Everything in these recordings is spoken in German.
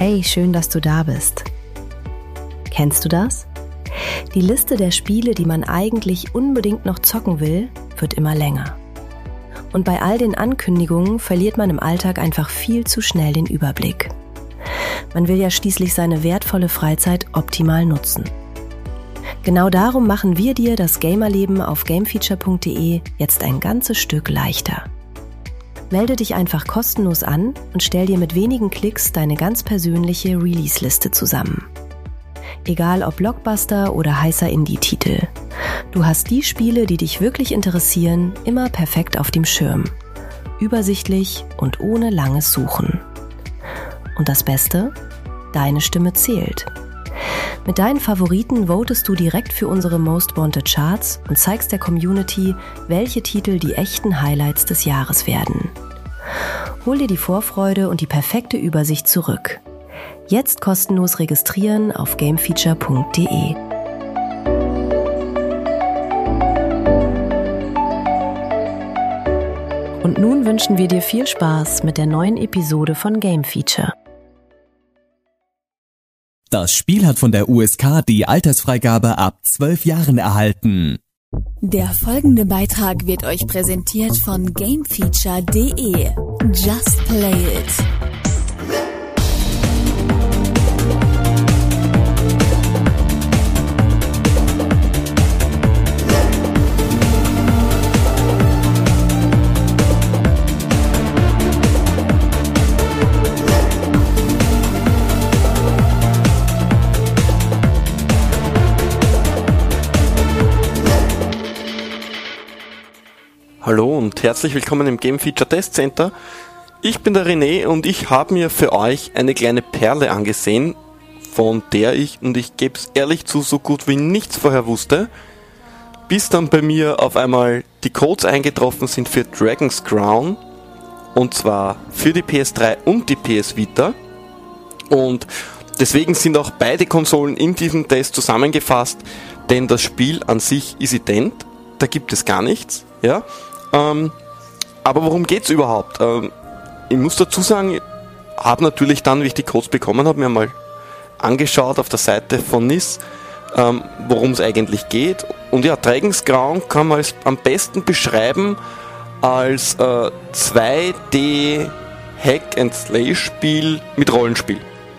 Hey, schön, dass du da bist. Kennst du das? Die Liste der Spiele, die man eigentlich unbedingt noch zocken will, wird immer länger. Und bei all den Ankündigungen verliert man im Alltag einfach viel zu schnell den Überblick. Man will ja schließlich seine wertvolle Freizeit optimal nutzen. Genau darum machen wir dir das Gamerleben auf gamefeature.de jetzt ein ganzes Stück leichter. Melde dich einfach kostenlos an und stell dir mit wenigen Klicks deine ganz persönliche Release-Liste zusammen. Egal ob Blockbuster oder heißer Indie-Titel. Du hast die Spiele, die dich wirklich interessieren, immer perfekt auf dem Schirm. Übersichtlich und ohne langes Suchen. Und das Beste? Deine Stimme zählt. Mit deinen Favoriten votest du direkt für unsere Most Wanted Charts und zeigst der Community, welche Titel die echten Highlights des Jahres werden. Hol dir die Vorfreude und die perfekte Übersicht zurück. Jetzt kostenlos registrieren auf gamefeature.de. Und nun wünschen wir dir viel Spaß mit der neuen Episode von Game Feature. Das Spiel hat von der USK die Altersfreigabe ab 12 Jahren erhalten. Der folgende Beitrag wird euch präsentiert von gamefeature.de. Just play it. Hallo und herzlich willkommen im Game Feature Test Center. Ich bin der René und ich habe mir für euch eine kleine Perle angesehen, von der ich gebe es ehrlich zu, so gut wie nichts vorher wusste, bis dann bei mir auf einmal die Codes eingetroffen sind für Dragon's Crown, und zwar für die PS3 und die PS Vita, und deswegen sind auch beide Konsolen in diesem Test zusammengefasst, denn das Spiel an sich ist ident, da gibt es gar nichts, ja. Aber worum geht's überhaupt? Ich muss dazu sagen, ich habe natürlich dann, wie ich die Codes bekommen habe, mir mal angeschaut auf der Seite von NIS, worum es eigentlich geht. Und ja, Dragon's Crown kann man am besten beschreiben als 2D Hack-and-Slay-Spiel mit Rollenspiel.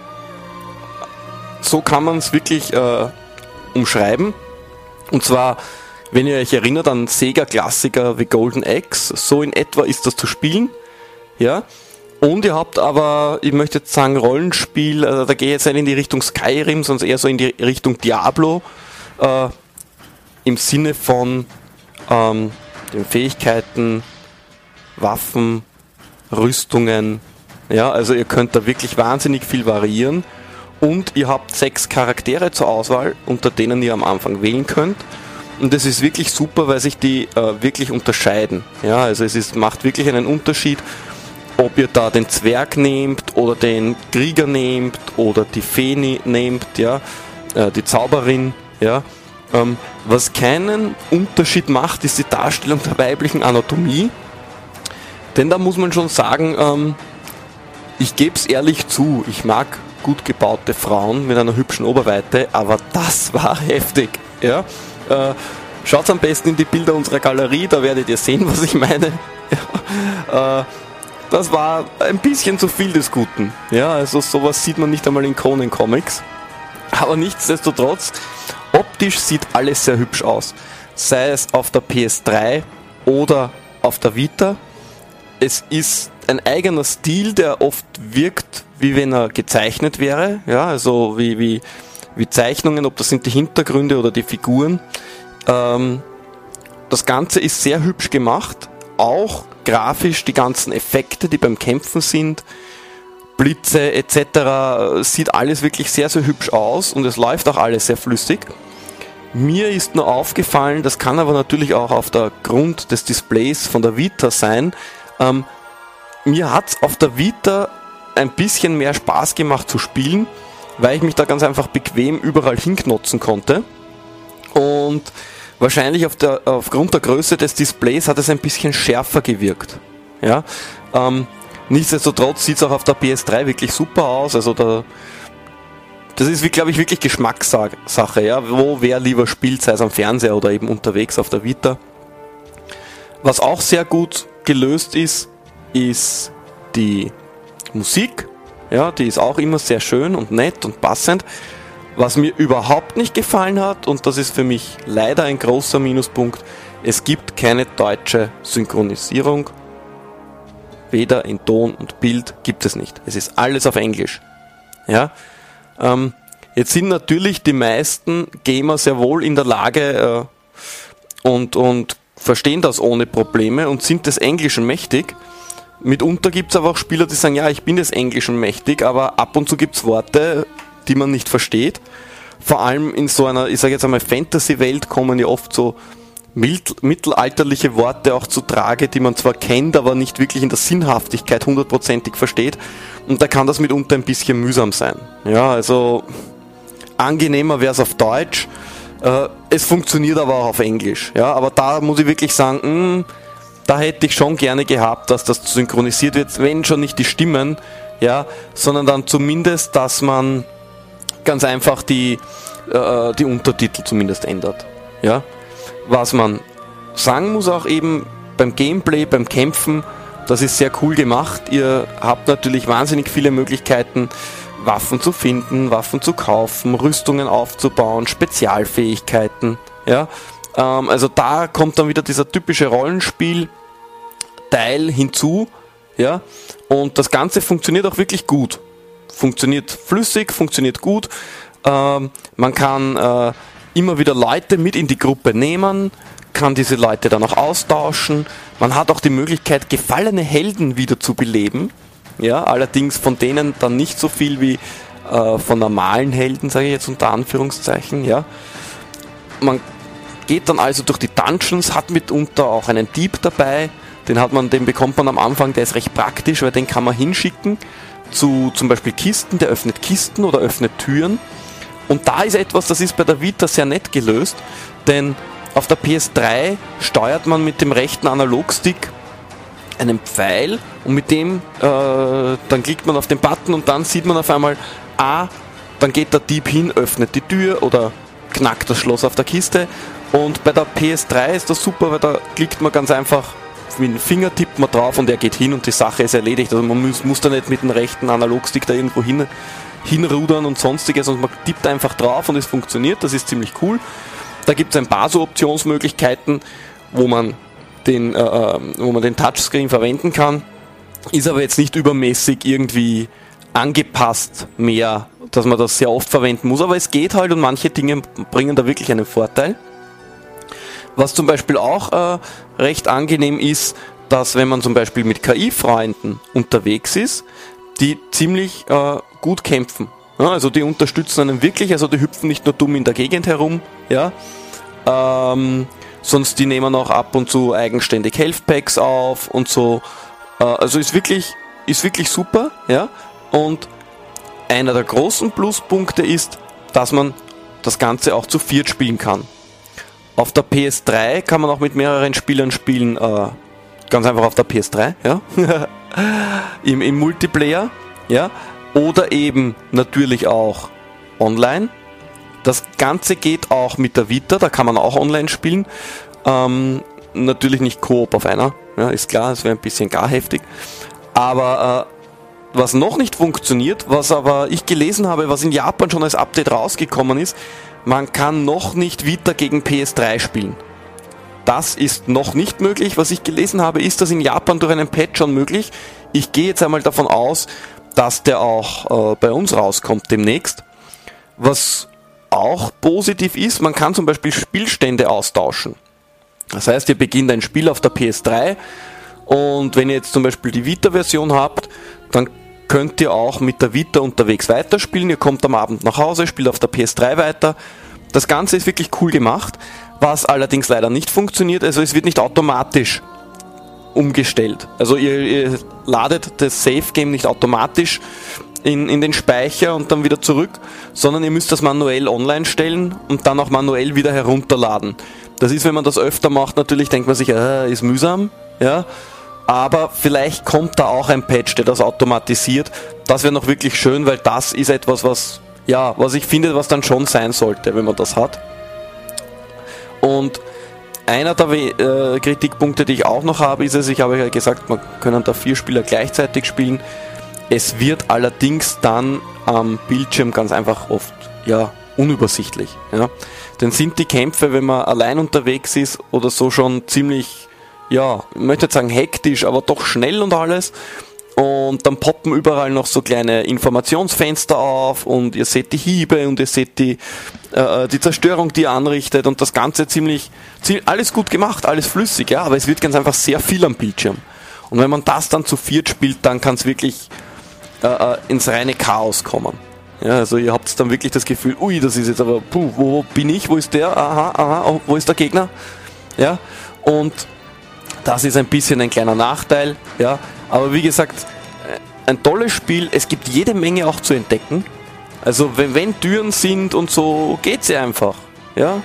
So kann man es wirklich umschreiben. Und zwar, wenn ihr euch erinnert an Sega-Klassiker wie Golden Axe, so in etwa ist das zu spielen. Ja. Und ihr habt aber, ich möchte jetzt sagen, Rollenspiel, da gehe ich jetzt nicht in die Richtung Skyrim, sondern eher so in die Richtung Diablo, im Sinne von den Fähigkeiten, Waffen, Rüstungen. Ja, also ihr könnt da wirklich wahnsinnig viel variieren. Und ihr habt 6 Charaktere zur Auswahl, unter denen ihr am Anfang wählen könnt. Und das ist wirklich super, weil sich die wirklich unterscheiden. Ja, also macht wirklich einen Unterschied, ob ihr da den Zwerg nehmt oder den Krieger nehmt oder die Fee nehmt, ja, die Zauberin, ja. Was keinen Unterschied macht, ist die Darstellung der weiblichen Anatomie. Denn da muss man schon sagen, ich gebe es ehrlich zu, ich mag gut gebaute Frauen mit einer hübschen Oberweite, aber das war heftig, ja. Schaut am besten in die Bilder unserer Galerie, da werdet ihr sehen, was ich meine. Ja, das war ein bisschen zu viel des Guten. Ja, also sowas sieht man nicht einmal in Conan Comics. Aber nichtsdestotrotz, optisch sieht alles sehr hübsch aus. Sei es auf der PS3 oder auf der Vita. Es ist ein eigener Stil, der oft wirkt, wie wenn er gezeichnet wäre. Ja, also wie Zeichnungen, ob das sind die Hintergründe oder die Figuren. Das Ganze ist sehr hübsch gemacht, auch grafisch die ganzen Effekte, die beim Kämpfen sind, Blitze etc., sieht alles wirklich sehr, sehr hübsch aus und es läuft auch alles sehr flüssig. Mir ist nur aufgefallen, das kann aber natürlich auch auf der Grund des Displays von der Vita sein, mir hat es auf der Vita ein bisschen mehr Spaß gemacht zu spielen, weil ich mich da ganz einfach bequem überall hinknotzen konnte. Und wahrscheinlich aufgrund der Größe des Displays hat es ein bisschen schärfer gewirkt. Ja? Nichtsdestotrotz sieht es auch auf der PS3 wirklich super aus. Also das ist, glaube ich, wirklich Geschmackssache, ja, wo wer lieber spielt, sei es am Fernseher oder eben unterwegs auf der Vita. Was auch sehr gut gelöst ist die Musik. Ja, die ist auch immer sehr schön und nett und passend. Was mir überhaupt nicht gefallen hat, und das ist für mich leider ein großer Minuspunkt, es gibt keine deutsche Synchronisierung. Weder in Ton und Bild gibt es nicht. Es ist alles auf Englisch. Ja? Jetzt sind natürlich die meisten Gamer sehr wohl in der Lage und verstehen das ohne Probleme und sind des Englischen mächtig. Mitunter gibt es aber auch Spieler, die sagen, ja, ich bin des Englischen mächtig, aber ab und zu gibt es Worte, die man nicht versteht. Vor allem in so einer, ich sage jetzt einmal, Fantasy-Welt kommen ja oft so mittelalterliche Worte auch zu Trage, die man zwar kennt, aber nicht wirklich in der Sinnhaftigkeit 100%ig versteht. Und da kann das mitunter ein bisschen mühsam sein. Ja, also angenehmer wäre es auf Deutsch. Es funktioniert aber auch auf Englisch. Ja, aber da muss ich wirklich sagen, da hätte ich schon gerne gehabt, dass das synchronisiert wird, wenn schon nicht die Stimmen, ja, sondern dann zumindest, dass man ganz einfach die Untertitel zumindest ändert. Ja. Was man sagen muss auch eben beim Gameplay, beim Kämpfen, das ist sehr cool gemacht. Ihr habt natürlich wahnsinnig viele Möglichkeiten, Waffen zu finden, Waffen zu kaufen, Rüstungen aufzubauen, Spezialfähigkeiten. Ja? Also da kommt dann wieder dieser typische Rollenspiel-Teil hinzu. Ja? Und das Ganze funktioniert auch wirklich gut. Funktioniert flüssig, funktioniert gut. Man kann immer wieder Leute mit in die Gruppe nehmen, kann diese Leute dann auch austauschen. Man hat auch die Möglichkeit, gefallene Helden wieder zu beleben. Ja, allerdings von denen dann nicht so viel wie von normalen Helden, sage ich jetzt unter Anführungszeichen. Ja. Man geht dann also durch die Dungeons, hat mitunter auch einen Dieb dabei. Den bekommt man am Anfang, der ist recht praktisch, weil den kann man hinschicken zu zum Beispiel Kisten, der öffnet Kisten oder öffnet Türen. Und da ist etwas, das ist bei der Vita sehr nett gelöst, denn auf der PS3 steuert man mit dem rechten Analogstick einen Pfeil und mit dem, dann klickt man auf den Button und dann sieht man auf einmal, dann geht der Dieb hin, öffnet die Tür oder knackt das Schloss auf der Kiste. Und bei der PS3 ist das super, weil da klickt man ganz einfach, mit dem Finger tippt man drauf und er geht hin und die Sache ist erledigt. Also man muss da nicht mit dem rechten Analogstick da irgendwo hinrudern und sonstiges, und man tippt einfach drauf und es funktioniert, das ist ziemlich cool. Da gibt es ein paar so Optionsmöglichkeiten, wo man den Touchscreen verwenden kann, ist aber jetzt nicht übermäßig irgendwie angepasst mehr, dass man das sehr oft verwenden muss, aber es geht halt und manche Dinge bringen da wirklich einen Vorteil. Was zum Beispiel auch recht angenehm ist, dass wenn man zum Beispiel mit KI-Freunden unterwegs ist, die ziemlich gut kämpfen. Ja, also die unterstützen einen wirklich, also die hüpfen nicht nur dumm in der Gegend herum, ja, sonst die nehmen auch ab und zu eigenständig Health Packs auf und so. Also ist wirklich super, ja. Und einer der großen Pluspunkte ist, dass man das Ganze auch zu viert spielen kann. Auf der PS3 kann man auch mit mehreren Spielern spielen, ganz einfach auf der PS3, ja, im Multiplayer, ja, oder eben natürlich auch online. Das Ganze geht auch mit der Vita, da kann man auch online spielen, natürlich nicht Koop auf einer, ja, ist klar, das wäre ein bisschen gar heftig, aber was noch nicht funktioniert, was aber ich gelesen habe, was in Japan schon als Update rausgekommen ist, man kann noch nicht Vita gegen PS3 spielen. Das ist noch nicht möglich. Was ich gelesen habe, ist das in Japan durch einen Patch schon möglich. Ich gehe jetzt einmal davon aus, dass der auch bei uns rauskommt demnächst. Was auch positiv ist, man kann zum Beispiel Spielstände austauschen. Das heißt, ihr beginnt ein Spiel auf der PS3 und wenn ihr jetzt zum Beispiel die Vita-Version habt, dann könnt ihr auch mit der Vita unterwegs weiterspielen. Ihr kommt am Abend nach Hause, spielt auf der PS3 weiter. Das Ganze ist wirklich cool gemacht, was allerdings leider nicht funktioniert. Also es wird nicht automatisch umgestellt. Also ihr ladet das Save-Game nicht automatisch in den Speicher und dann wieder zurück, sondern ihr müsst das manuell online stellen und dann auch manuell wieder herunterladen. Das ist, wenn man das öfter macht, natürlich denkt man sich, ist mühsam, ja. aber vielleicht kommt da auch ein Patch, der das automatisiert. Das wäre noch wirklich schön, weil das ist etwas, was ich finde, was dann schon sein sollte, wenn man das hat. Und einer der Kritikpunkte, die ich auch noch habe, ist es, ich habe ja gesagt, man können da 4 Spieler gleichzeitig spielen. Es wird allerdings dann am Bildschirm ganz einfach oft unübersichtlich. Ja. Dann sind die Kämpfe, wenn man allein unterwegs ist oder so, schon ziemlich, ich möchte nicht sagen hektisch, aber doch schnell und alles. Und dann poppen überall noch so kleine Informationsfenster auf und ihr seht die Hiebe und ihr seht die Zerstörung, die ihr anrichtet, und das Ganze ziemlich alles gut gemacht, alles flüssig, aber es wird ganz einfach sehr viel am Bildschirm. Und wenn man das dann zu 4 spielt, dann kann es wirklich ins reine Chaos kommen. Ja, also ihr habt dann wirklich das Gefühl, das ist jetzt aber, wo bin ich, wo ist der, aha, wo ist der Gegner? Ja, und das ist ein bisschen ein kleiner Nachteil, ja, aber wie gesagt, ein tolles Spiel, es gibt jede Menge auch zu entdecken, also wenn Türen sind und so, geht sie einfach, ihr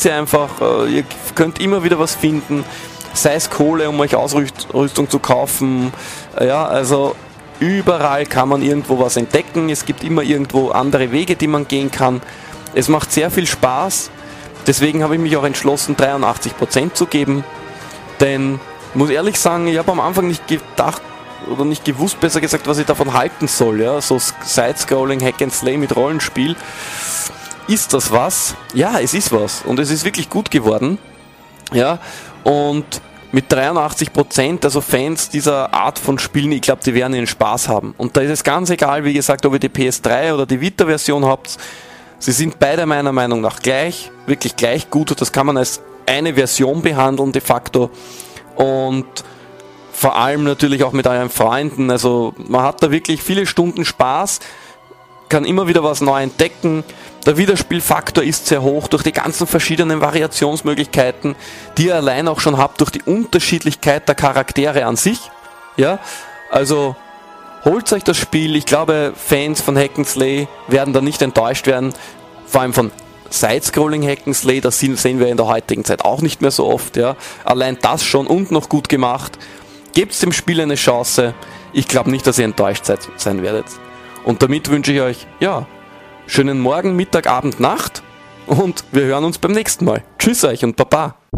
könnt immer wieder was finden, sei es Kohle, um euch Ausrüstung zu kaufen, also überall kann man irgendwo was entdecken, es gibt immer irgendwo andere Wege, die man gehen kann, es macht sehr viel Spaß, deswegen habe ich mich auch entschlossen, 83% zu geben. Denn ich muss ehrlich sagen, ich habe am Anfang nicht gedacht oder nicht gewusst, besser gesagt, was ich davon halten soll. Ja? So Side-Scrolling, Hack and Slay mit Rollenspiel. Ist das was? Ja, es ist was. Und es ist wirklich gut geworden. Ja? Und mit 83%, also Fans dieser Art von Spielen, ich glaube, die werden ihren Spaß haben. Und da ist es ganz egal, wie gesagt, ob ihr die PS3 oder die Vita-Version habt. Sie sind beide meiner Meinung nach wirklich gleich gut. Das kann man als eine Version behandeln de facto, und vor allem natürlich auch mit euren Freunden, also man hat da wirklich viele Stunden Spaß, kann immer wieder was neu entdecken, der Wiederspielfaktor ist sehr hoch durch die ganzen verschiedenen Variationsmöglichkeiten, die ihr allein auch schon habt durch die Unterschiedlichkeit der Charaktere an sich, also holt euch das Spiel, ich glaube Fans von Hack and Slay werden da nicht enttäuscht werden, vor allem von Side-Scrolling Hack and Slay, das sehen wir in der heutigen Zeit auch nicht mehr so oft, allein das schon und noch gut gemacht. Gebt dem Spiel eine Chance, ich glaube nicht, dass ihr enttäuscht sein werdet. Und damit wünsche ich euch, schönen Morgen, Mittag, Abend, Nacht, und wir hören uns beim nächsten Mal. Tschüss euch und Baba!